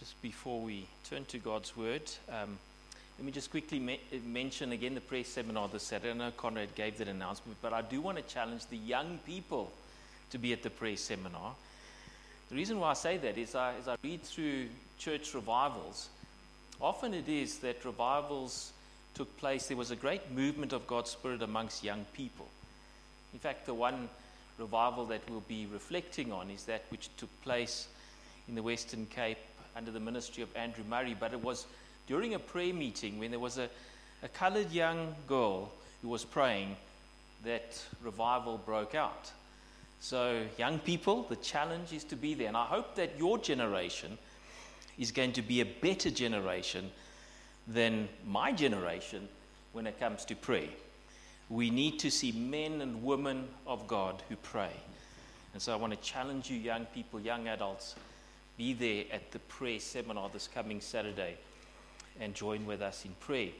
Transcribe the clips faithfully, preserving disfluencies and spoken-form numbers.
Just before we turn to God's Word, um, let me just quickly me- mention again the prayer seminar this Saturday. I know Conrad gave that announcement, but I do want to challenge the young people to be at the prayer seminar. The reason why I say that is I, as I read through church revivals, often it is that revivals took place, there was a great movement of God's Spirit amongst young people. In fact, the one revival that we'll be reflecting on is that which took place in the Western Cape under the ministry of Andrew Murray, but it was during a prayer meeting when there was a, a coloured young girl who was praying that revival broke out. So young people, the challenge is to be there, and I hope that your generation is going to be a better generation than my generation when it comes to prayer. We need to see men and women of God who pray. And so I want to challenge you young people, young adults, be there at the prayer seminar this coming Saturday and join with us in prayer.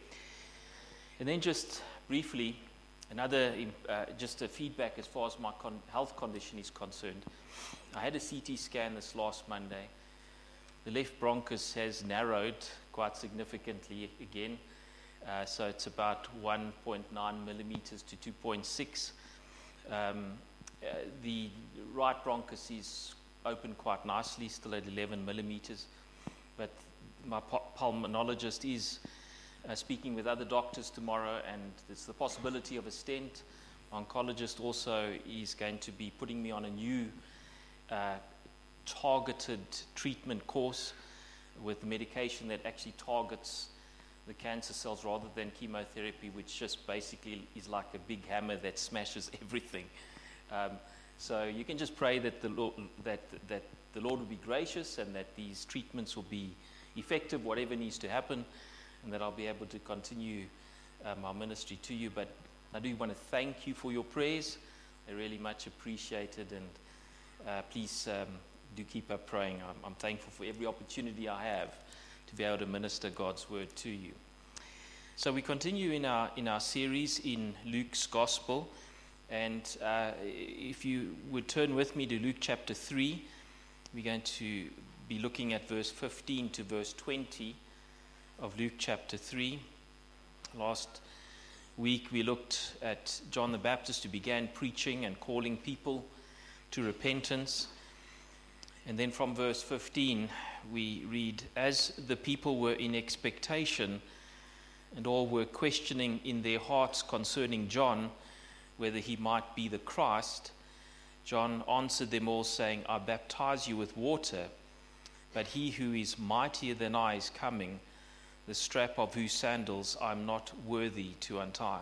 And then just briefly, another uh, just a feedback as far as my con- health condition is concerned. I had a C T scan this last Monday. The left bronchus has narrowed quite significantly again. Uh, so it's about one point nine millimeters to two point six. Um, uh, the right bronchus is open quite nicely, still at eleven millimeters. But my pu- pulmonologist is uh, speaking with other doctors tomorrow, and there's the possibility of a stent. My oncologist also is going to be putting me on a new uh, targeted treatment course with medication that actually targets the cancer cells rather than chemotherapy, which just basically is like a big hammer that smashes everything. Um, so you can just pray that the Lord, that that the Lord will be gracious and that these treatments will be effective, whatever needs to happen, and that I'll be able to continue uh, my ministry to you. But I do want to thank you for your prayers. They're really much appreciated, and uh, please um, do keep up praying. I'm, I'm thankful for every opportunity I have to be able to minister God's word to you. So we continue in our in our series in Luke's Gospel, and uh, if you would turn with me to Luke chapter three, we're going to be looking at verse fifteen to verse twenty of Luke chapter three. Last week we looked at John the Baptist, who began preaching and calling people to repentance. And then from verse fifteen, we read, as the people were in expectation and all were questioning in their hearts concerning John, whether he might be the Christ, John answered them all, saying, I baptize you with water, but he who is mightier than I is coming, the strap of whose sandals I am not worthy to untie.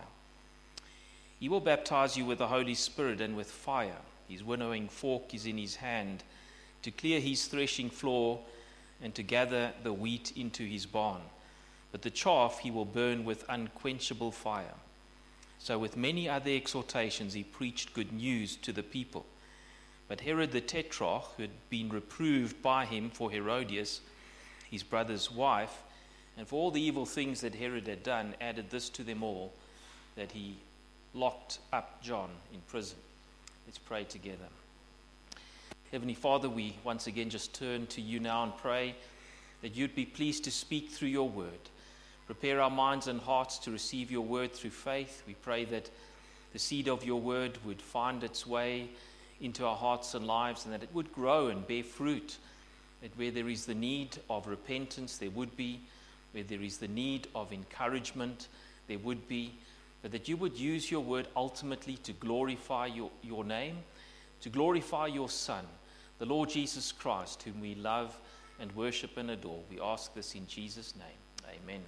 He will baptize you with the Holy Spirit and with fire. His winnowing fork is in his hand, to clear his threshing floor and to gather the wheat into his barn. But the chaff he will burn with unquenchable fire. So with many other exhortations he preached good news to the people. But Herod the Tetrarch, who had been reproved by him for Herodias, his brother's wife, and for all the evil things that Herod had done, added this to them all, that he locked up John in prison. Let's pray together. Heavenly Father, we once again just turn to you now and pray that you'd be pleased to speak through your word. Prepare our minds and hearts to receive your word through faith. We pray that the seed of your word would find its way into our hearts and lives, and that it would grow and bear fruit. That where there is the need of repentance, there would be. Where there is the need of encouragement, there would be. But that you would use your word ultimately to glorify your, your name, to glorify your Son, the Lord Jesus Christ, whom we love and worship and adore. We ask this in Jesus' name. Amen.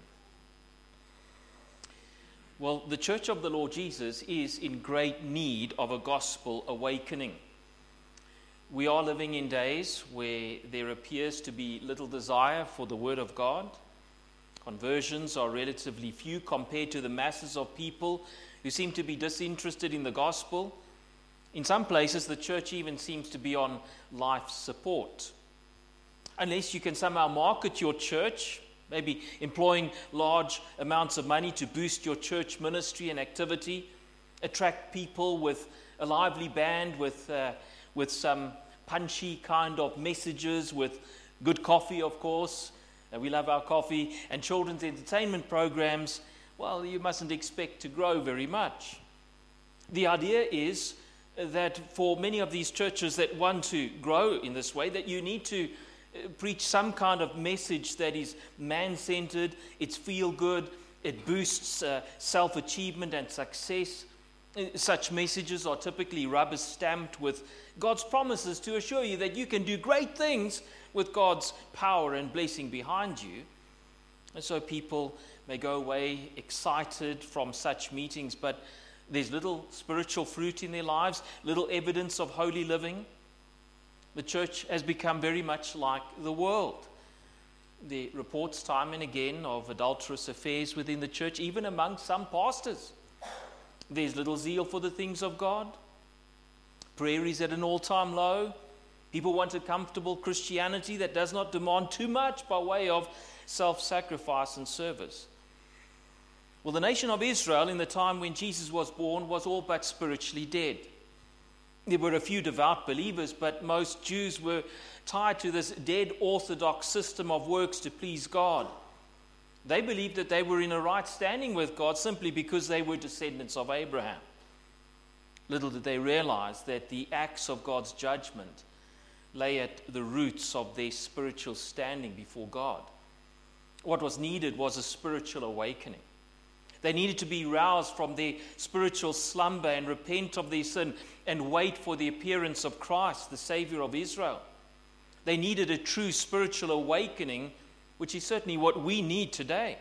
Well, the Church of the Lord Jesus is in great need of a gospel awakening. We are living in days where there appears to be little desire for the Word of God. Conversions are relatively few compared to the masses of people who seem to be disinterested in the gospel. In some places, the church even seems to be on life support. Unless you can somehow market your church, maybe employing large amounts of money to boost your church ministry and activity, attract people with a lively band, with uh, with some punchy kind of messages, with Good coffee, of course. Uh, we love our coffee. And children's entertainment programs, well, you mustn't expect to grow very much. The idea is that for many of these churches that want to grow in this way, that you need to preach some kind of message that is man-centered, it's feel-good, it boosts uh, self-achievement and success. Such messages are typically rubber-stamped with God's promises to assure you that you can do great things with God's power and blessing behind you. And so people may go away excited from such meetings, but there's little spiritual fruit in their lives, little evidence of holy living. The church has become very much like the world. There are reports time and again of adulterous affairs within the church, even among some pastors. There's little zeal for the things of God. Prayer is at an all-time low. People want a comfortable Christianity that does not demand too much by way of self-sacrifice and service. Well, the nation of Israel in the time when Jesus was born was all but spiritually dead. There were a few devout believers, but most Jews were tied to this dead orthodox system of works to please God. They believed that they were in a right standing with God simply because they were descendants of Abraham. Little did they realize that the acts of God's judgment lay at the roots of their spiritual standing before God. What was needed was a spiritual awakening. They needed to be roused from their spiritual slumber and repent of their sin and wait for the appearance of Christ, the Savior of Israel. They needed a true spiritual awakening, which is certainly what we need today.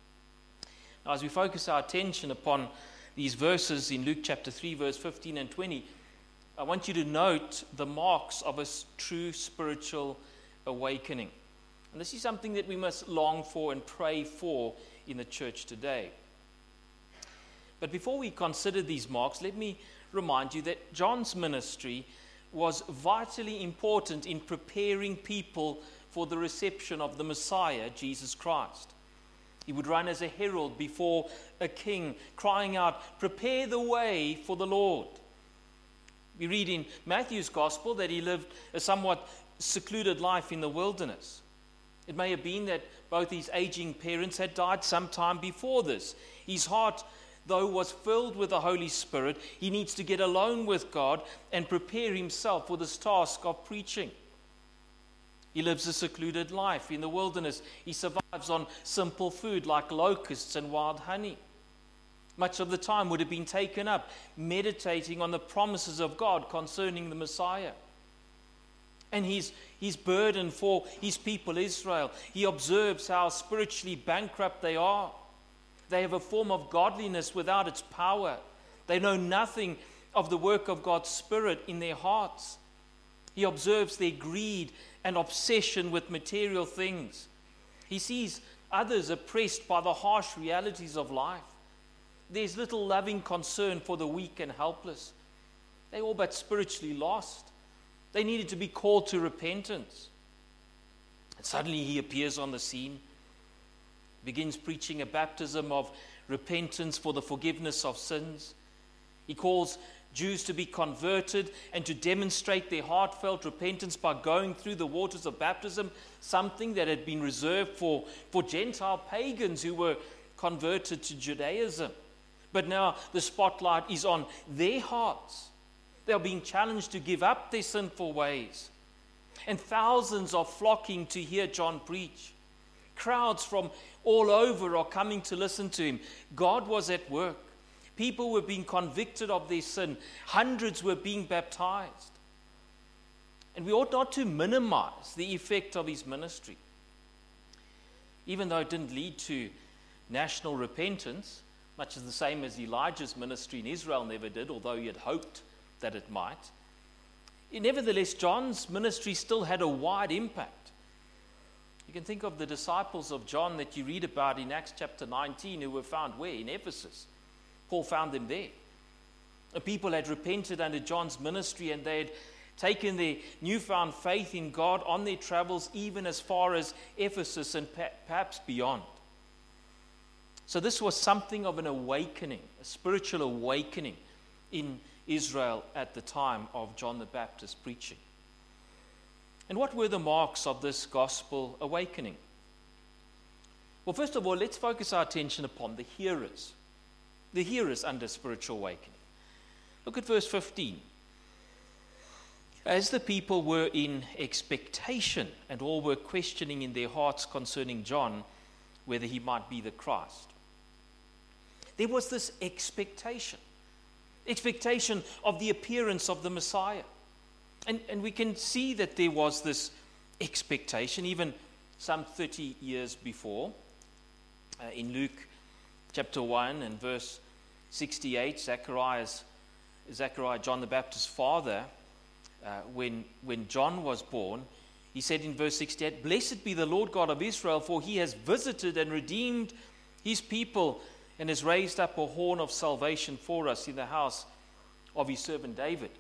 Now, as we focus our attention upon these verses in Luke chapter three, verse fifteen and twenty, I want you to note the marks of a true spiritual awakening. And this is something that we must long for and pray for in the church today. But before we consider these marks, let me remind you that John's ministry was vitally important in preparing people for the reception of the Messiah, Jesus Christ. He would run as a herald before a king, crying out, "Prepare the way for the Lord." We read in Matthew's gospel that he lived a somewhat secluded life in the wilderness. It may have been that both his aging parents had died sometime before this. His heart, though, was filled with the Holy Spirit. He needs to get alone with God and prepare himself for this task of preaching. He lives a secluded life in the wilderness. He survives on simple food like locusts and wild honey. Much of the time would have been taken up meditating on the promises of God concerning the Messiah. And his, his burden for his people Israel. He observes how spiritually bankrupt they are. They have a form of godliness without its power. They know nothing of the work of God's Spirit in their hearts. He observes their greed and obsession with material things. He sees others oppressed by the harsh realities of life. There's little loving concern for the weak and helpless. They're all but spiritually lost. They needed to be called to repentance. And suddenly he appears on the scene, begins preaching a baptism of repentance for the forgiveness of sins. He calls Jews to be converted and to demonstrate their heartfelt repentance by going through the waters of baptism, something that had been reserved for, for Gentile pagans who were converted to Judaism. But now the spotlight is on their hearts. They are being challenged to give up their sinful ways. And thousands are flocking to hear John preach. Crowds from all over are coming to listen to him. God was at work. People were being convicted of their sin. Hundreds were being baptized. And we ought not to minimize the effect of his ministry. Even though it didn't lead to national repentance, much as the same as Elijah's ministry in Israel never did, although he had hoped that it might. Nevertheless, John's ministry still had a wide impact. You can think of the disciples of John that you read about in Acts chapter nineteen, who were found where? In Ephesus. Paul found them there. The people had repented under John's ministry, and they had taken their newfound faith in God on their travels even as far as Ephesus and perhaps beyond. So this was something of an awakening, a spiritual awakening in Israel at the time of John the Baptist preaching. And what were the marks of this gospel awakening? Well, first of all, let's focus our attention upon the hearers. The hearers under spiritual awakening. Look at verse fifteen. As the people were in expectation, and all were questioning in their hearts concerning John, whether he might be the Christ. There was this expectation. Expectation of the appearance of the Messiah. And, and we can see that there was this expectation even some thirty years before. Uh, in Luke chapter one and verse sixty-eight, Zacharias, Zachariah, John the Baptist's father, uh, when, when John was born, he said in verse sixty-eight, "Blessed be the Lord God of Israel, for he has visited and redeemed his people and has raised up a horn of salvation for us in the house of his servant David."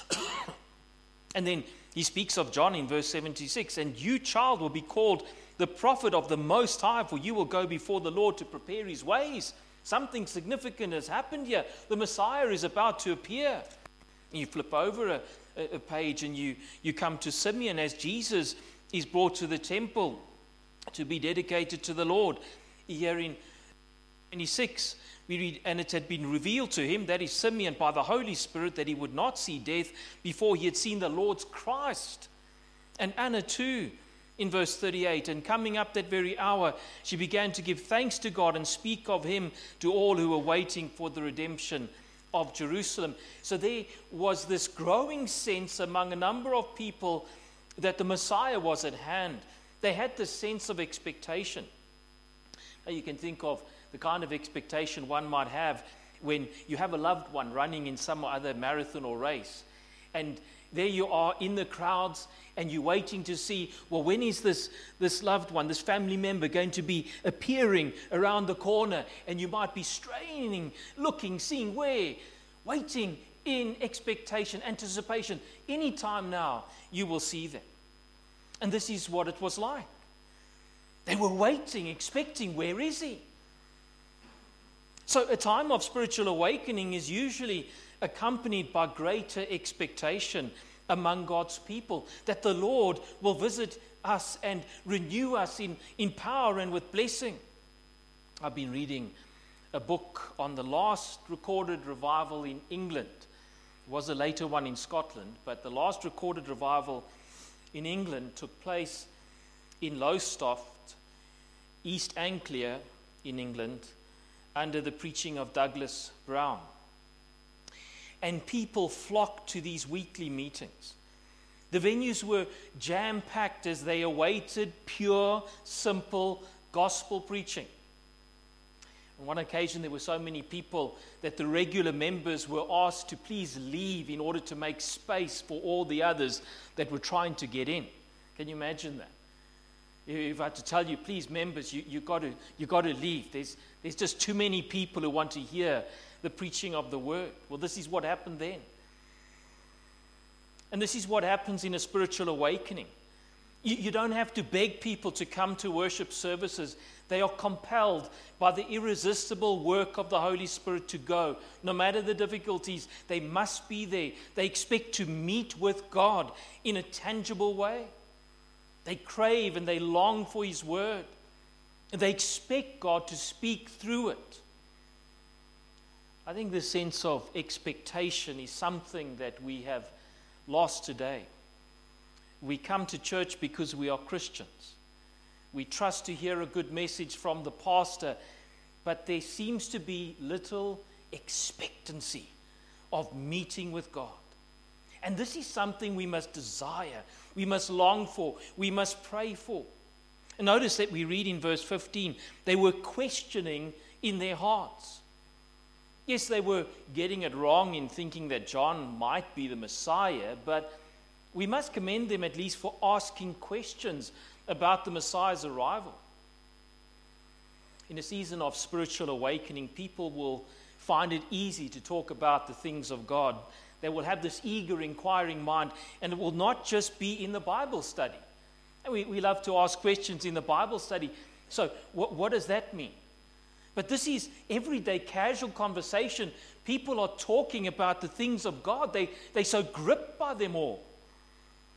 And then he speaks of John in verse seventy-six, "And you, child, will be called the prophet of the Most High, for you will go before the Lord to prepare his ways." Something significant has happened here. The Messiah is about to appear. And you flip over a, a page and you, you come to Simeon as Jesus is brought to the temple to be dedicated to the Lord. Here in twenty-six, we read, "And it had been revealed to him," that is Simeon, "by the Holy Spirit, that he would not see death before he had seen the Lord's Christ." And Anna too, in verse thirty-eight, "And coming up that very hour, she began to give thanks to God and speak of him to all who were waiting for the redemption of Jerusalem." So there was this growing sense among a number of people that the Messiah was at hand. They had this sense of expectation. Now you can think of the kind of expectation one might have when you have a loved one running in some other marathon or race. And there you are in the crowds and you're waiting to see, well, when is this, this loved one, this family member going to be appearing around the corner? And you might be straining, looking, seeing where, waiting in expectation, anticipation. Anytime now, you will see them. And this is what it was like. They were waiting, expecting, where is he? So a time of spiritual awakening is usually accompanied by greater expectation among God's people, that the Lord will visit us and renew us in, in power and with blessing. I've been reading a book on the last recorded revival in England. It was a later one in Scotland, but the last recorded revival in England took place in Lowestoft, East Anglia in England, under the preaching of Douglas Brown. And people flocked to these weekly meetings. The venues were jam-packed as they awaited pure, simple gospel preaching. On one occasion, there were so many people that the regular members were asked to please leave in order to make space for all the others that were trying to get in. Can you imagine that? If I had to tell you, please, members, you, you got to you got to leave. There's, there's just too many people who want to hear the preaching of the word. Well, this is what happened then. And this is what happens in a spiritual awakening. You, you don't have to beg people to come to worship services. They are compelled by the irresistible work of the Holy Spirit to go. No matter the difficulties, they must be there. They expect to meet with God in a tangible way. They crave and they long for His word. And they expect God to speak through it. I think this sense of expectation is something that we have lost today. We come to church because we are Christians. We trust to hear a good message from the pastor, but there seems to be little expectancy of meeting with God. And this is something we must desire, we must long for, we must pray for. And notice that we read in verse fifteen, they were questioning in their hearts. Yes, they were getting it wrong in thinking that John might be the Messiah, but we must commend them at least for asking questions about the Messiah's arrival. In a season of spiritual awakening, people will find it easy to talk about the things of God. They will have this eager, inquiring mind, and it will not just be in the Bible study. And we, we love to ask questions in the Bible study. So what, what does that mean? But this is everyday casual conversation. People are talking about the things of God. They, they're so gripped by them all.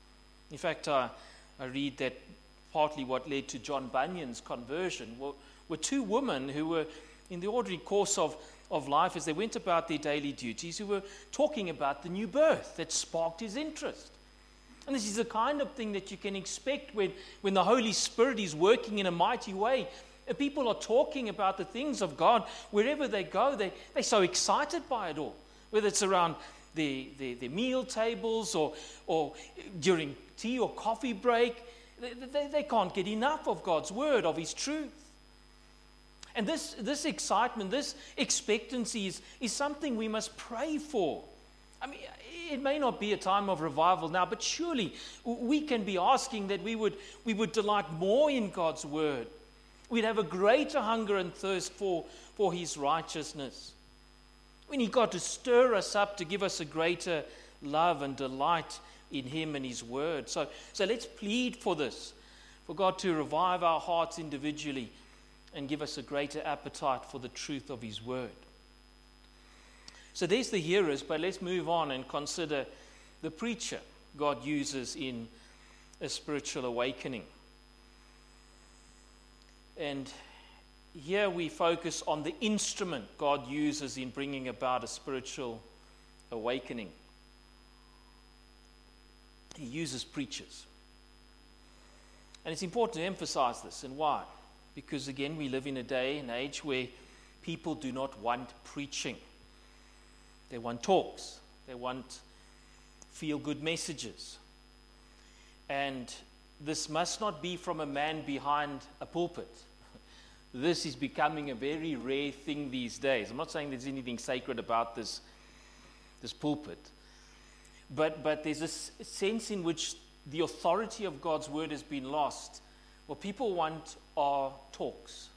In fact, I, I read that partly what led to John Bunyan's conversion were, were two women who were in the ordinary course of, of life as they went about their daily duties, who were talking about the new birth that sparked his interest. And this is the kind of thing that you can expect when, when the Holy Spirit is working in a mighty way. And people are talking about the things of God wherever they go. They, they're so excited by it all, whether it's around the, the, the meal tables or, or during tea or coffee break. They, they, they can't get enough of God's word, of his truth. And this, this excitement, this expectancy is, is something we must pray for. I mean, it may not be a time of revival now, but surely we can be asking that we would, we would delight more in God's word. We'd have a greater hunger and thirst for, for his righteousness. We need God to stir us up, to give us a greater love and delight in him and his word. So, so let's plead for this, for God to revive our hearts individually and give us a greater appetite for the truth of his word. So there's the hearers, but let's move on and consider the preacher God uses in a spiritual awakening. And here we focus on the instrument God uses in bringing about a spiritual awakening. He uses preachers. And it's important to emphasize this. And why? Because again, we live in a day and age where people do not want preaching. They want talks. They want feel-good messages. And this must not be from a man behind a pulpit. This is becoming a very rare thing these days. I'm not saying there's anything sacred about this, this pulpit. But, but there's a sense in which the authority of God's word has been lost. What people want are talks.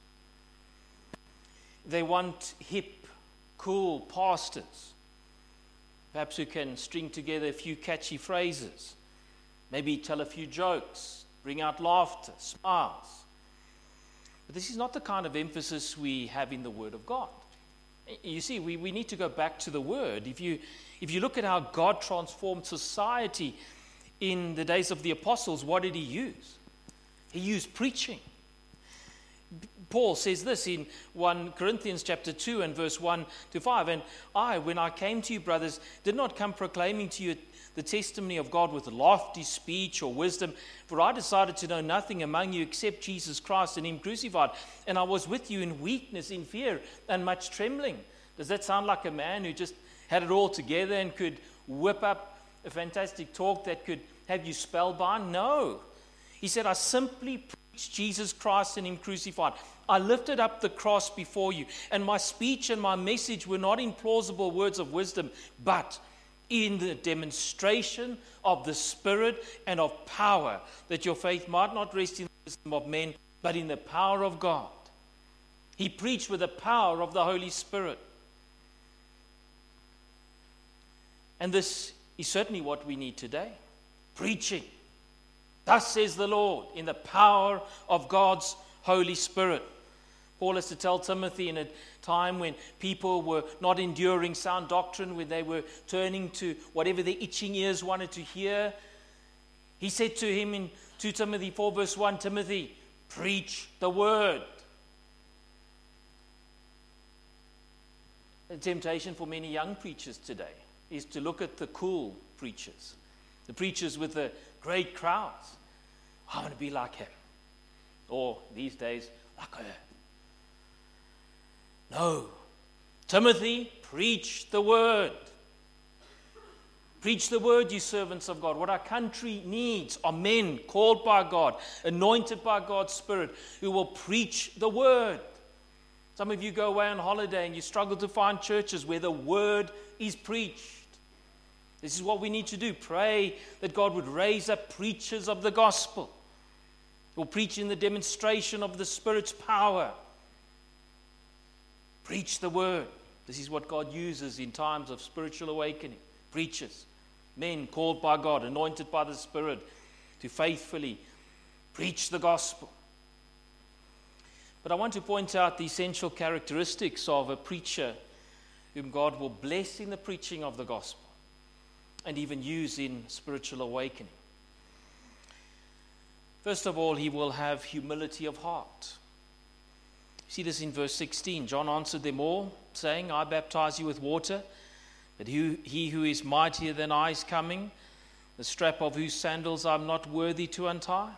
They want hip, cool pastors, perhaps who can string together a few catchy phrases, maybe tell a few jokes, bring out laughter, smiles. But this is not the kind of emphasis we have in the Word of God. You see, we, we need to go back to the Word. If you, if you look at how God transformed society in the days of the apostles, what did he use? He used preaching. Paul says this in First Corinthians chapter two and verse one to five. And I, when I came to you, brothers, did not come proclaiming to you the testimony of God with lofty speech or wisdom, for I decided to know nothing among you except Jesus Christ and him crucified. And I was with you in weakness, in fear, and much trembling. Does that sound like a man who just had it all together and could whip up a fantastic talk that could have you spellbound? No. He said, I simply preached Jesus Christ and him crucified. I lifted up the cross before you, and my speech and my message were not in plausible words of wisdom, but in the demonstration of the Spirit and of power, that your faith might not rest in the wisdom of men, but in the power of God. He preached with the power of the Holy Spirit. And this is certainly what we need today. Preaching. Thus says the Lord, in the power of God's Holy Spirit. Paul has to tell Timothy in a time when people were not enduring sound doctrine, when they were turning to whatever their itching ears wanted to hear. He said to him in Second Timothy four verse one, Timothy, preach the word. The temptation for many young preachers today is to look at the cool preachers, the preachers with the great crowds. I want to be like him. Or these days, like her. No. Timothy, preach the word. Preach the word, you servants of God. What our country needs are men called by God, anointed by God's Spirit, who will preach the word. Some of you go away on holiday and you struggle to find churches where the word is preached. This is what we need to do. Pray that God would raise up preachers of the gospel who will preach in the demonstration of the Spirit's power. Preach the word. This is what God uses in times of spiritual awakening. Preachers, men called by God, anointed by the Spirit to faithfully preach the gospel. But I want to point out the essential characteristics of a preacher whom God will bless in the preaching of the gospel and even use in spiritual awakening. First of all, he will have humility of heart. See this in verse sixteen. John answered them all, saying, I baptize you with water, but he, he who is mightier than I is coming, the strap of whose sandals I am not worthy to untie.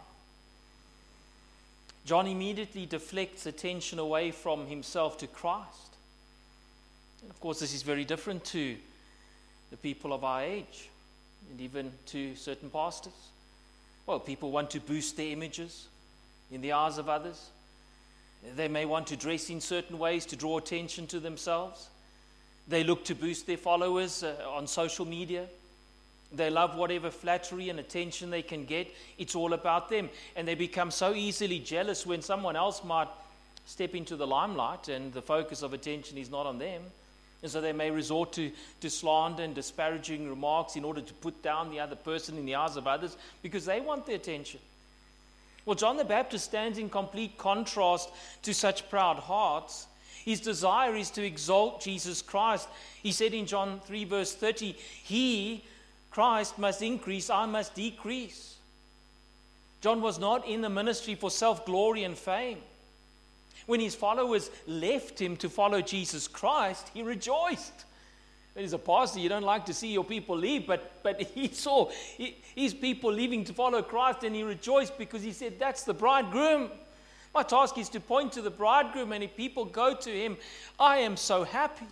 John immediately deflects attention away from himself to Christ. And of course, this is very different to the people of our age, and even to certain pastors. Well, people want to boost their images in the eyes of others. They may want to dress in certain ways to draw attention to themselves. They look to boost their followers uh, on social media. They love whatever flattery and attention they can get. It's all about them. And they become so easily jealous when someone else might step into the limelight and the focus of attention is not on them. And so they may resort to, to slander and disparaging remarks in order to put down the other person in the eyes of others because they want the attention. Well, John the Baptist stands in complete contrast to such proud hearts. His desire is to exalt Jesus Christ. He said in John three verse thirty, He, Christ, must increase, I must decrease. John was not in the ministry for self-glory and fame. When his followers left him to follow Jesus Christ, he rejoiced. As a pastor, you don't like to see your people leave, but, but he saw his people leaving to follow Christ, and he rejoiced because he said, that's the bridegroom. My task is to point to the bridegroom, and if people go to him, I am so happy.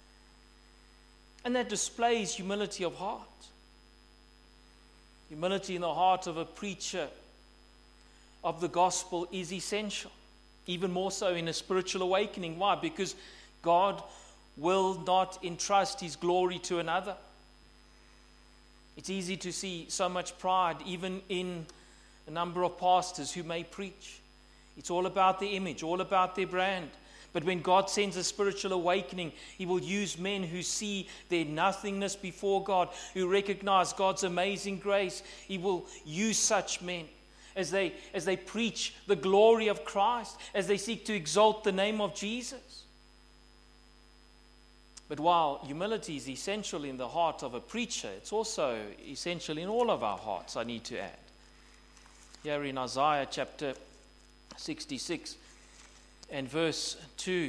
And that displays humility of heart. Humility in the heart of a preacher of the gospel is essential, even more so in a spiritual awakening. Why? Because God will not entrust his glory to another. It's easy to see so much pride even in a number of pastors who may preach. It's all about the image, all about their brand. But when God sends a spiritual awakening, he will use men who see their nothingness before God, who recognize God's amazing grace. He will use such men as they, as they preach the glory of Christ, as they seek to exalt the name of Jesus. But while humility is essential in the heart of a preacher, it's also essential in all of our hearts, I need to add. Here in Isaiah chapter sixty-six and verse two,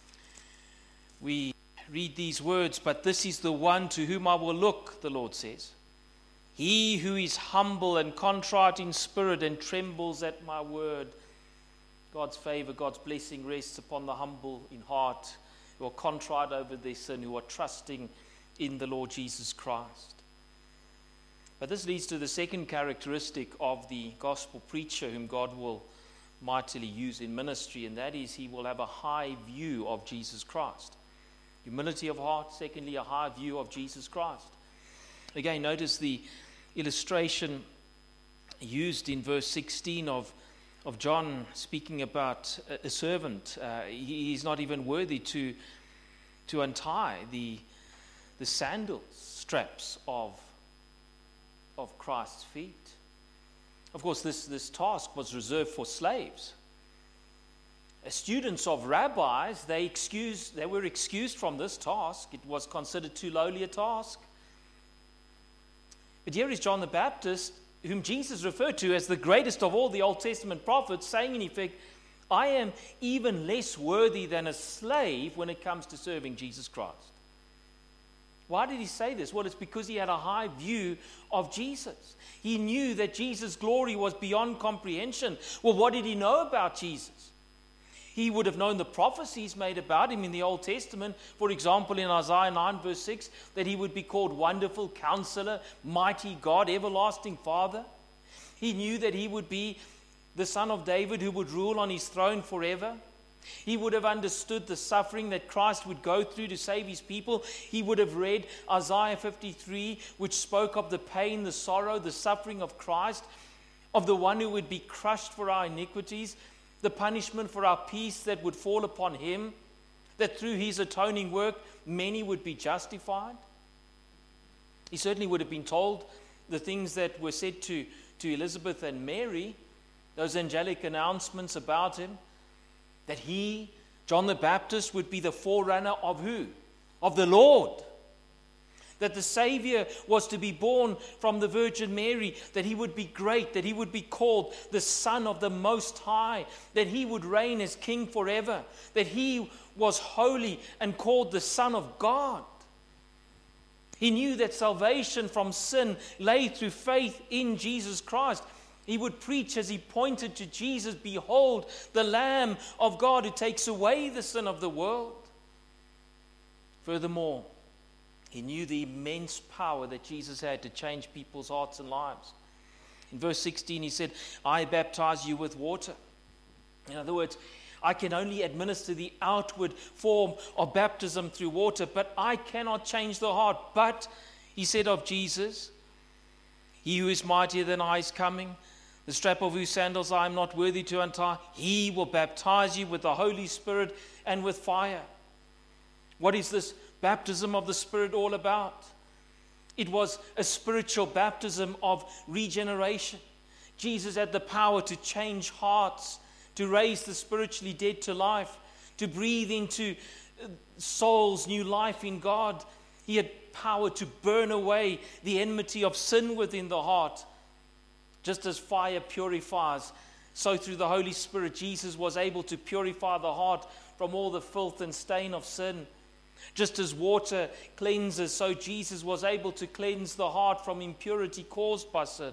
we read these words, but this is the one to whom I will look, the Lord says. He who is humble and contrite in spirit and trembles at my word. God's favor, God's blessing rests upon the humble in heart, who are contrite over their sin, who are trusting in the Lord Jesus Christ. But this leads to the second characteristic of the gospel preacher whom God will mightily use in ministry, and that is he will have a high view of Jesus Christ. Humility of heart, secondly, a high view of Jesus Christ. Again, notice the illustration used in verse sixteen of of John speaking about a, a servant. Uh, he, he's not even worthy to, to untie the, the sandal straps of, of Christ's feet. Of course, this, this task was reserved for slaves. As students of rabbis, they, excused, they were excused from this task. It was considered too lowly a task. But here is John the Baptist, whom Jesus referred to as the greatest of all the Old Testament prophets, saying in effect, I am even less worthy than a slave when it comes to serving Jesus Christ. Why did he say this? Well, it's because he had a high view of Jesus. He knew that Jesus' glory was beyond comprehension. Well, what did he know about Jesus? He would have known the prophecies made about him in the Old Testament. For example, in Isaiah nine verse six, that he would be called Wonderful Counselor, Mighty God, Everlasting Father. He knew that he would be the Son of David who would rule on his throne forever. He would have understood the suffering that Christ would go through to save his people. He would have read Isaiah fifty-three, which spoke of the pain, the sorrow, the suffering of Christ, of the one who would be crushed for our iniquities, the punishment for our peace that would fall upon him, that through his atoning work, many would be justified. He certainly would have been told the things that were said to, to Elizabeth and Mary, those angelic announcements about him, that he, John the Baptist, would be the forerunner of who? Of the Lord. that the Savior was to be born from the Virgin Mary, that he would be great, that he would be called the Son of the Most High, that he would reign as King forever, that he was holy and called the Son of God. He knew that salvation from sin lay through faith in Jesus Christ. He would preach as he pointed to Jesus, "Behold, the Lamb of God who takes away the sin of the world." Furthermore, he knew the immense power that Jesus had to change people's hearts and lives. In verse sixteen, he said, "I baptize you with water." In other words, I can only administer the outward form of baptism through water, but I cannot change the heart. But, he said of Jesus, "He who is mightier than I is coming, the strap of whose sandals I am not worthy to untie. He will baptize you with the Holy Spirit and with fire." What is this baptism of the Spirit all about? It was a spiritual baptism of regeneration. Jesus had the power to change hearts, to raise the spiritually dead to life, to breathe into souls new life in God. He had power to burn away the enmity of sin within the heart. Just as fire purifies, so through the Holy Spirit, Jesus was able to purify the heart from all the filth and stain of sin. Just as water cleanses, so Jesus was able to cleanse the heart from impurity caused by sin.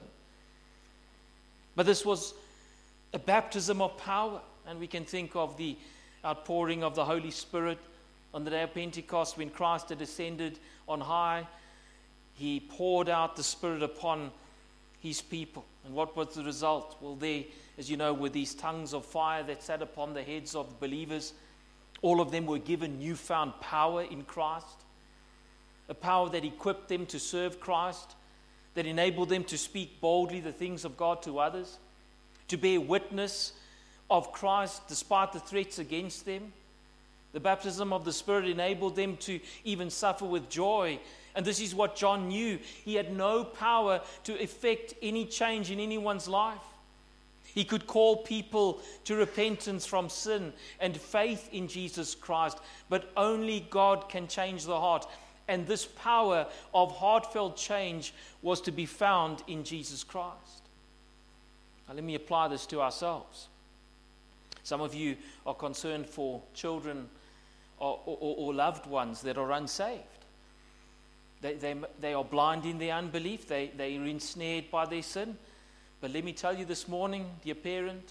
But this was a baptism of power, and we can think of the outpouring of the Holy Spirit on the day of Pentecost when Christ had ascended on high. He poured out the Spirit upon his people. And what was the result? Well, there, as you know, were these tongues of fire that sat upon the heads of the believers. All of them were given newfound power in Christ, a power that equipped them to serve Christ, that enabled them to speak boldly the things of God to others, to bear witness of Christ despite the threats against them. The baptism of the Spirit enabled them to even suffer with joy. And this is what John knew. He had no power to effect any change in anyone's life. He could call people to repentance from sin and faith in Jesus Christ, but only God can change the heart. And this power of heartfelt change was to be found in Jesus Christ. Now, let me apply this to ourselves. Some of you are concerned for children or, or, or loved ones that are unsaved. They, they, they are blind in their unbelief. They, they are ensnared by their sin. But let me tell you this morning, dear parent,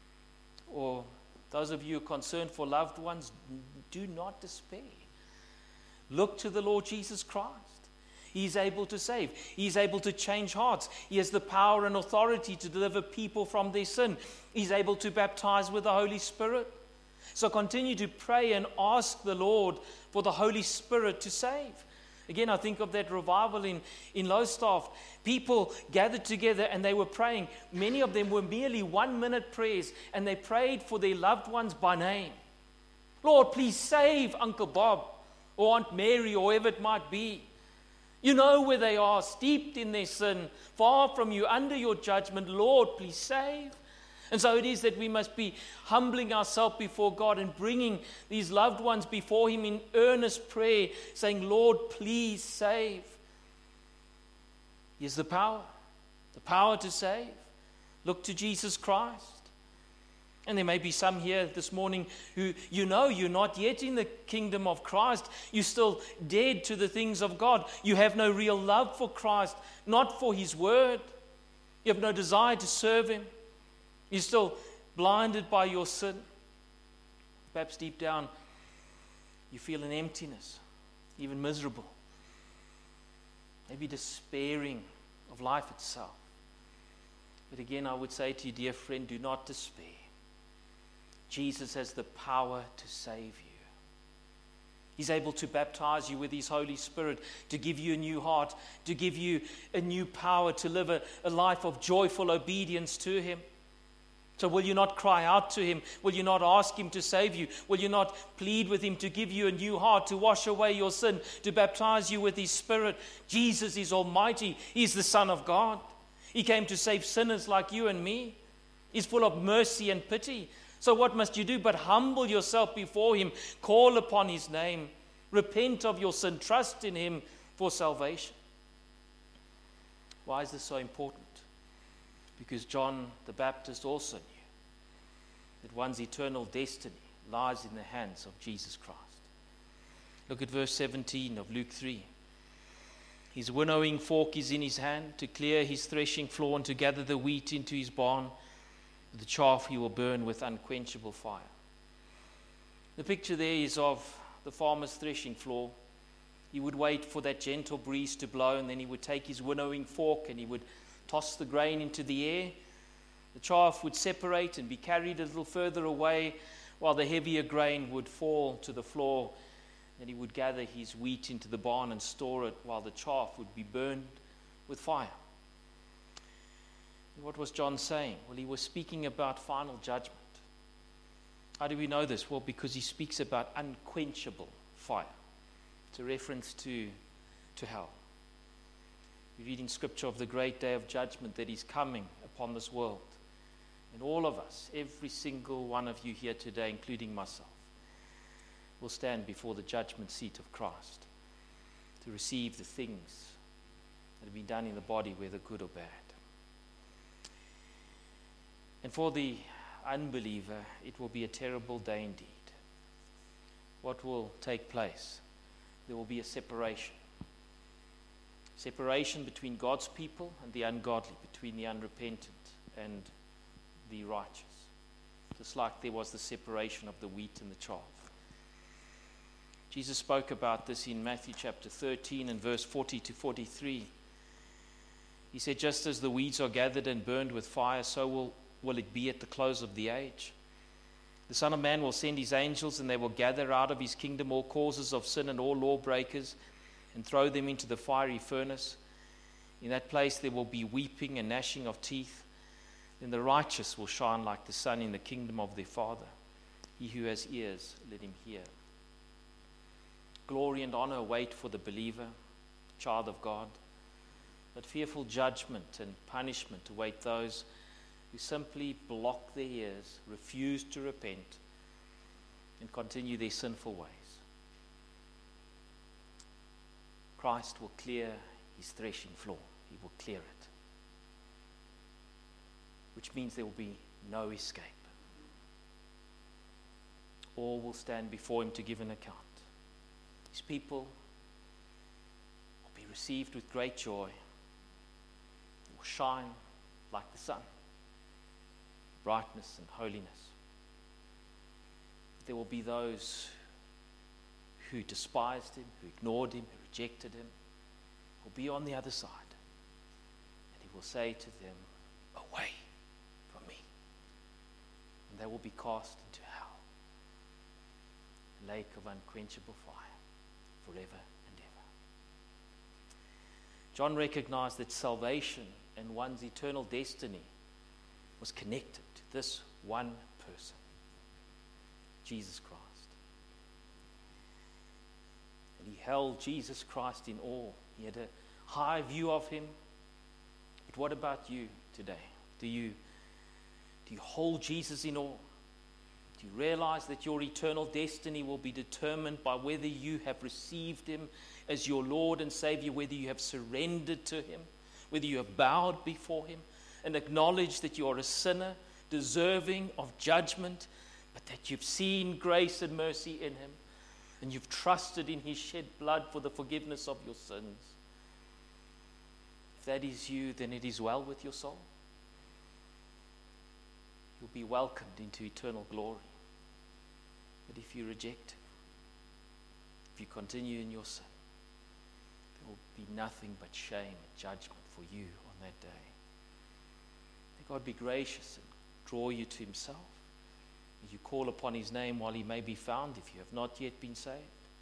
or those of you concerned for loved ones, do not despair. Look to the Lord Jesus Christ. He is able to save. He is able to change hearts. He has the power and authority to deliver people from their sin. He is able to baptize with the Holy Spirit. So continue to pray and ask the Lord for the Holy Spirit to save. Again, I think of that revival in, in Lowestoft. People gathered together and they were praying. Many of them were merely one-minute prayers, and they prayed for their loved ones by name. Lord, please save Uncle Bob or Aunt Mary or whoever it might be. You know where they are, steeped in their sin, far from you, under your judgment. Lord, please save. And so it is that we must be humbling ourselves before God and bringing these loved ones before Him in earnest prayer, saying, Lord, please save. He has the power, the power to save. Look to Jesus Christ. And there may be some here this morning who, you know, you're not yet in the kingdom of Christ. You're still dead to the things of God. You have no real love for Christ, not for His word. You have no desire to serve Him. You're still blinded by your sin. Perhaps deep down, you feel an emptiness, even miserable, maybe despairing of life itself. But again, I would say to you, dear friend, do not despair. Jesus has the power to save you. He's able to baptize you with His Holy Spirit, to give you a new heart, to give you a new power to live a, a life of joyful obedience to Him. So will you not cry out to Him? Will you not ask Him to save you? Will you not plead with Him to give you a new heart, to wash away your sin, to baptize you with His Spirit? Jesus is almighty. He's the Son of God. He came to save sinners like you and me. He's full of mercy and pity. So what must you do but humble yourself before Him, call upon His name, repent of your sin, trust in Him, for salvation. Why is this so important? Because John the Baptist also knew that one's eternal destiny lies in the hands of Jesus Christ. Look at verse seventeen of Luke three. His winnowing fork is in his hand to clear his threshing floor and to gather the wheat into his barn. The chaff he will burn with unquenchable fire. The picture there is of the farmer's threshing floor. He would wait for that gentle breeze to blow, and then he would take his winnowing fork and he would toss the grain into the air. The chaff would separate and be carried a little further away, while the heavier grain would fall to the floor. And he would gather his wheat into the barn and store it, while the chaff would be burned with fire. And what was John saying? Well, he was speaking about final judgment. How do we know this? Well, because he speaks about unquenchable fire. It's a reference to, to hell. We read in Scripture of the great day of judgment that is coming upon this world. And all of us, every single one of you here today, including myself, will stand before the judgment seat of Christ to receive the things that have been done in the body, whether good or bad. And for the unbeliever, it will be a terrible day indeed. What will take place? There will be a separation. Separation between God's people and the ungodly, between the unrepentant and the righteous. Just like there was the separation of the wheat and the chaff. Jesus spoke about this in Matthew chapter thirteen and verse forty to forty-three. He said, just as the weeds are gathered and burned with fire, so will, will it be at the close of the age. The Son of Man will send his angels, and they will gather out of his kingdom all causes of sin and all lawbreakers, and throw them into the fiery furnace. In that place there will be weeping and gnashing of teeth. Then the righteous will shine like the sun in the kingdom of their Father. He who has ears, let him hear. Glory and honor await for the believer, child of God, but fearful judgment and punishment await those who simply block their ears, refuse to repent, and continue their sinful ways. Christ will clear his threshing floor. He will clear it. Which means there will be no escape. All will stand before him to give an account. His people will be received with great joy. They will shine like the sun, brightness and holiness. There will be those who despised him, who ignored him, who rejected him, will be on the other side. And he will say to them, away from me. And they will be cast into hell, a lake of unquenchable fire, forever and ever. John recognized that salvation and one's eternal destiny was connected to this one person, Jesus Christ. And he held Jesus Christ in awe. He had a high view of him. But what about you today? Do you, do you hold Jesus in awe? Do you realize that your eternal destiny will be determined by whether you have received him as your Lord and Savior, whether you have surrendered to him, whether you have bowed before him and acknowledged that you are a sinner, deserving of judgment, but that you've seen grace and mercy in him, and you've trusted in his shed blood for the forgiveness of your sins? If that is you, then it is well with your soul. You'll be welcomed into eternal glory. But if you reject him, if you continue in your sin, there will be nothing but shame and judgment for you on that day. May God be gracious and draw you to himself. As you call upon his name while he may be found, if you have not yet been saved.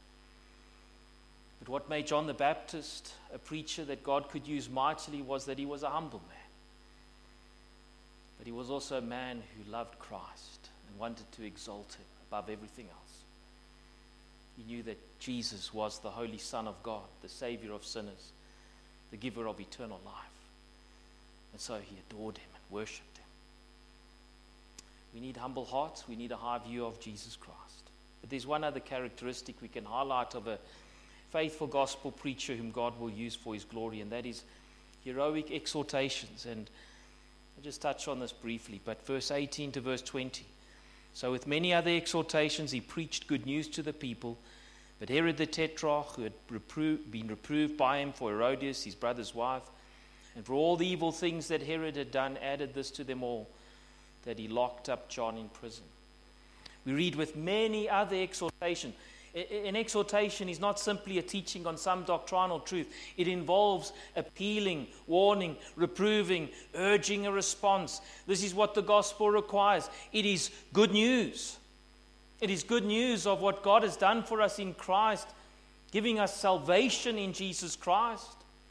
But what made John the Baptist a preacher that God could use mightily was that he was a humble man. But he was also a man who loved Christ and wanted to exalt him above everything else. He knew that Jesus was the Holy Son of God, the Savior of sinners, the giver of eternal life. And so he adored him and worshipped him. We need humble hearts. We need a high view of Jesus Christ. But there's one other characteristic we can highlight of a faithful gospel preacher whom God will use for his glory, and that is heroic exhortations. And I'll just touch on this briefly, but verse eighteen to verse twenty. So with many other exhortations he preached good news to the people, but Herod the Tetrarch, who had reproved, been reproved by him for Herodias, his brother's wife, and for all the evil things that Herod had done, added this to them all, that he locked up John in prison. We read with many other exhortations. An exhortation is not simply a teaching on some doctrinal truth. It involves appealing, warning, reproving, urging a response. This is what the gospel requires. It is good news. It is good news of what God has done for us in Christ, giving us salvation in Jesus Christ.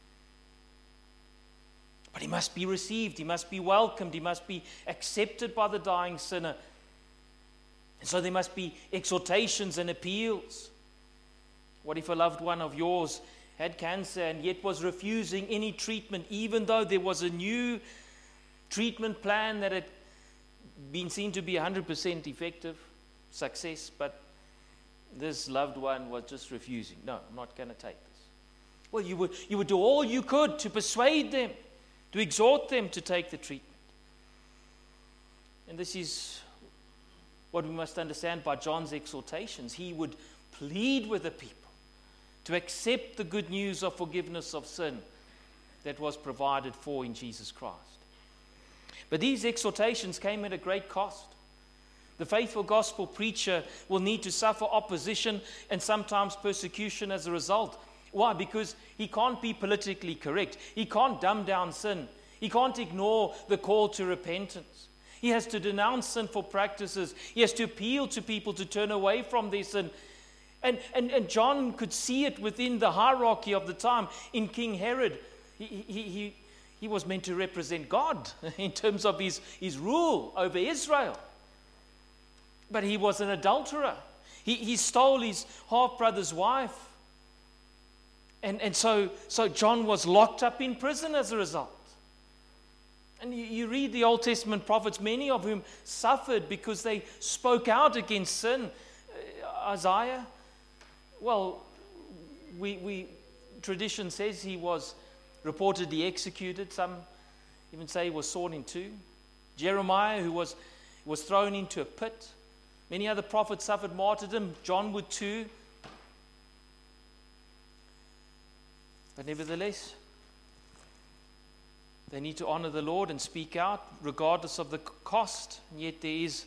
But he must be received, he must be welcomed, he must be accepted by the dying sinner. And so there must be exhortations and appeals. What if a loved one of yours had cancer and yet was refusing any treatment, even though there was a new treatment plan that had been seen to be one hundred percent effective, success, but this loved one was just refusing. No, I'm not going to take this. Well, you would, you would do all you could to persuade them, to exhort them to take the treatment. And this is what we must understand by John's exhortations. He would plead with the people to accept the good news of forgiveness of sin that was provided for in Jesus Christ. But these exhortations came at a great cost. The faithful gospel preacher will need to suffer opposition and sometimes persecution as a result. Why? Because he can't be politically correct. He can't dumb down sin. He can't ignore the call to repentance. He has to denounce sinful practices. He has to appeal to people to turn away from their sin. And, and, and John could see it within the hierarchy of the time. In King Herod, he, he, he, he was meant to represent God in terms of his, his rule over Israel. But he was an adulterer. He, he stole his half-brother's wife. And, and so, so John was locked up in prison as a result. And you, you read the Old Testament prophets, many of whom suffered because they spoke out against sin. Uh, Isaiah, well, we, we tradition says he was reportedly executed. Some even say he was sawn in two. Jeremiah, who was, was thrown into a pit. Many other prophets suffered martyrdom. John would too. But nevertheless, they need to honor the Lord and speak out regardless of the cost. And yet there is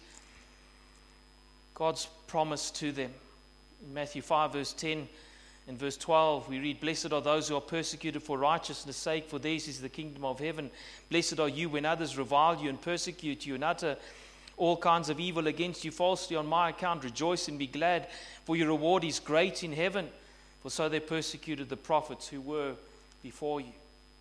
God's promise to them. In Matthew five, verse ten and verse twelve, we read, "Blessed are those who are persecuted for righteousness' sake, for theirs is the kingdom of heaven. Blessed are you when others revile you and persecute you and utter all kinds of evil against you falsely on my account. Rejoice and be glad, for your reward is great in heaven. For so they persecuted the prophets who were before you."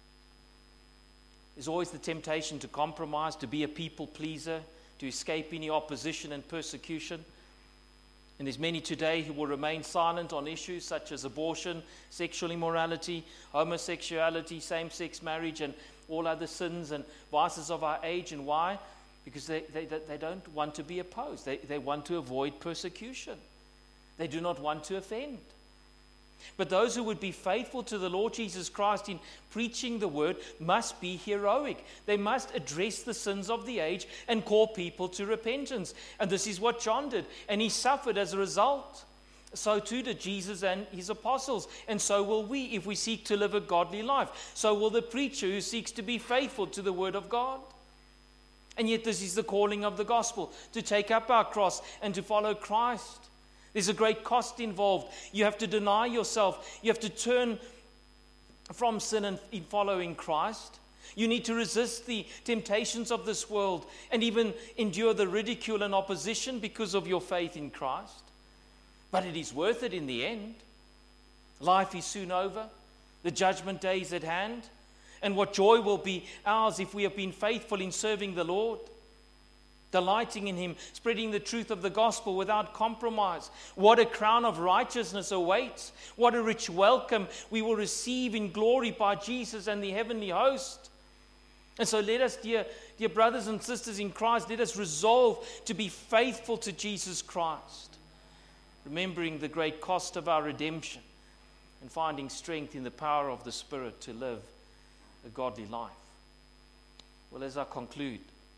There's always the temptation to compromise, to be a people pleaser, to escape any opposition and persecution. And there's many today who will remain silent on issues such as abortion, sexual immorality, homosexuality, same-sex marriage, and all other sins and vices of our age. And why? Because they, they, they don't want to be opposed. They, they want to avoid persecution. They do not want to offend. But those who would be faithful to the Lord Jesus Christ in preaching the word must be heroic. They must address the sins of the age and call people to repentance. And this is what John did. And he suffered as a result. So too did Jesus and his apostles. And so will we if we seek to live a godly life. So will the preacher who seeks to be faithful to the word of God. And yet this is the calling of the gospel, to take up our cross and to follow Christ. There's a great cost involved. You have to deny yourself. You have to turn from sin and in following Christ. You need to resist the temptations of this world and even endure the ridicule and opposition because of your faith in Christ. But it is worth it in the end. Life is soon over. The judgment day is at hand. And what joy will be ours if we have been faithful in serving the Lord, delighting in Him, spreading the truth of the gospel without compromise. What a crown of righteousness awaits. What a rich welcome we will receive in glory by Jesus and the heavenly host. And so let us, dear, dear brothers and sisters in Christ, let us resolve to be faithful to Jesus Christ, remembering the great cost of our redemption, and finding strength in the power of the Spirit to live a godly life. Well, as I conclude,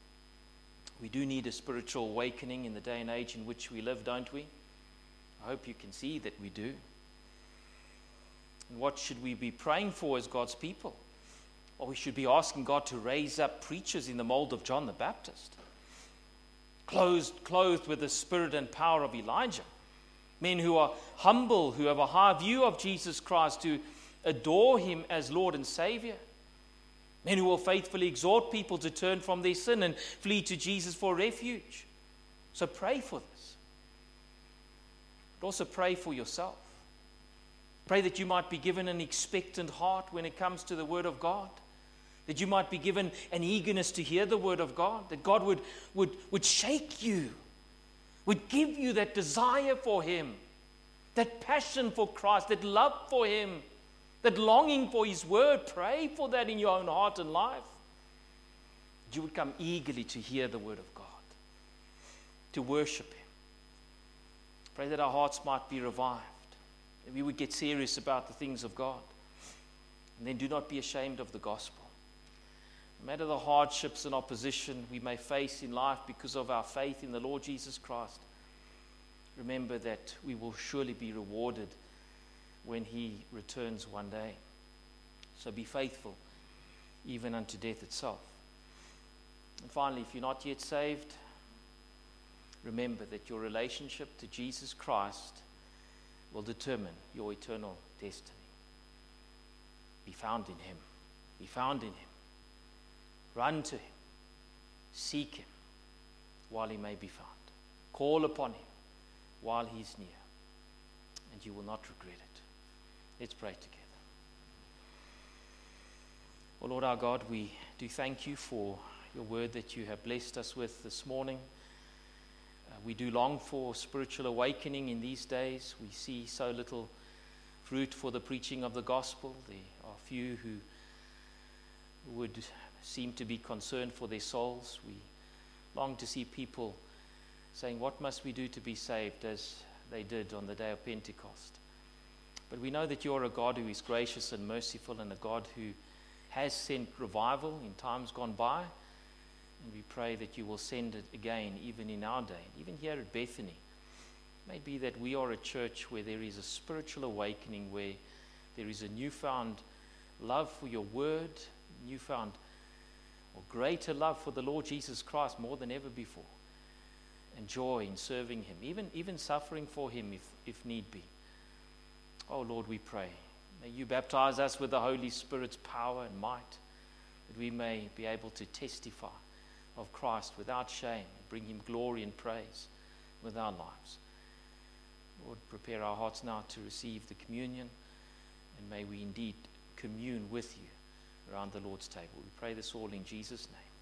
we do need a spiritual awakening in the day and age in which we live, don't we? I hope you can see that we do. And what should we be praying for as God's people? Well, we should be asking God to raise up preachers in the mold of John the Baptist, clothed, clothed with the spirit and power of Elijah. Men who are humble, who have a high view of Jesus Christ, who adore him as Lord and Savior. Men who will faithfully exhort people to turn from their sin and flee to Jesus for refuge. So pray for this. But also pray for yourself. Pray that you might be given an expectant heart when it comes to the Word of God. That you might be given an eagerness to hear the Word of God. That God would, would, would shake you, would give you that desire for Him, that passion for Christ, that love for Him, that longing for His Word. Pray for that in your own heart and life. That you would come eagerly to hear the Word of God, to worship Him. Pray that our hearts might be revived, that we would get serious about the things of God. And then do not be ashamed of the gospel. No matter the hardships and opposition we may face in life because of our faith in the Lord Jesus Christ, remember that we will surely be rewarded when He returns one day. So be faithful, even unto death itself. And finally, if you're not yet saved, remember that your relationship to Jesus Christ will determine your eternal destiny. Be found in Him. Be found in Him. Run to Him. Seek Him while He may be found. Call upon Him while He's near, and you will not regret it. Let's pray together. Oh Lord our God, we do thank You for Your word that You have blessed us with this morning. Uh, we do long for spiritual awakening in these days. We see so little fruit for the preaching of the gospel. There are few who would seem to be concerned for their souls. We long to see people saying, what must we do to be saved, as they did on the day of Pentecost. But we know that You are a God who is gracious and merciful, and a God who has sent revival in times gone by. And we pray that You will send it again, even in our day, even here at Bethany. It may be that we are a church where there is a spiritual awakening, where there is a newfound love for Your word, newfound or greater love for the Lord Jesus Christ more than ever before, and joy in serving Him, even, even suffering for Him if, if need be. Oh Lord, we pray, may You baptize us with the Holy Spirit's power and might, that we may be able to testify of Christ without shame, and bring Him glory and praise with our lives. Lord, prepare our hearts now to receive the communion, and may we indeed commune with You around the Lord's table. We pray this all in Jesus' name.